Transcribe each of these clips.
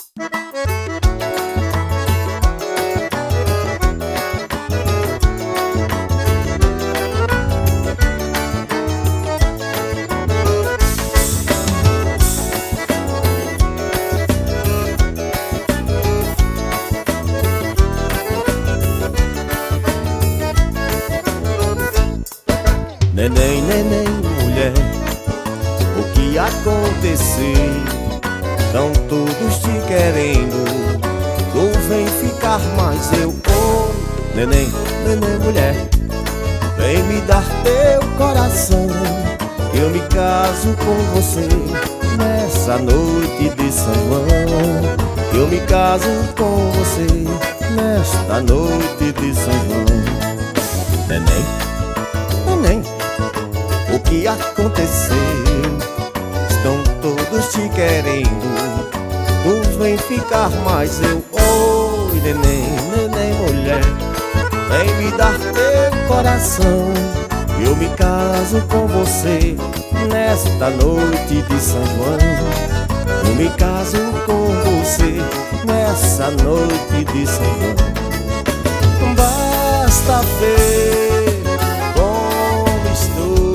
Neném, neném, mulher, o que aconteceu? Tão todos te querendo, tu vem ficar mais eu. Oh, neném, neném, mulher, vem me dar teu coração, eu me caso com você nessa noite de São João. Eu me caso com você nesta noite de São João. Neném, neném, o que aconteceu? Estão todos te querendo, tu vem ficar mais eu. Oi, neném, neném, mulher, vem me dar teu coração, eu me caso com você nesta noite de São João. Eu me caso com você nessa noite de São João. Basta ver como estou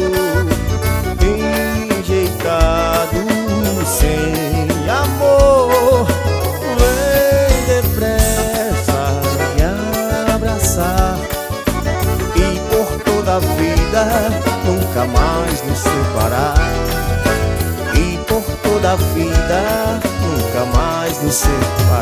enjeitado, sem amor. Vem depressa me abraçar e por toda a vida nunca mais nos separar. E por toda a vida nunca mais nos separar.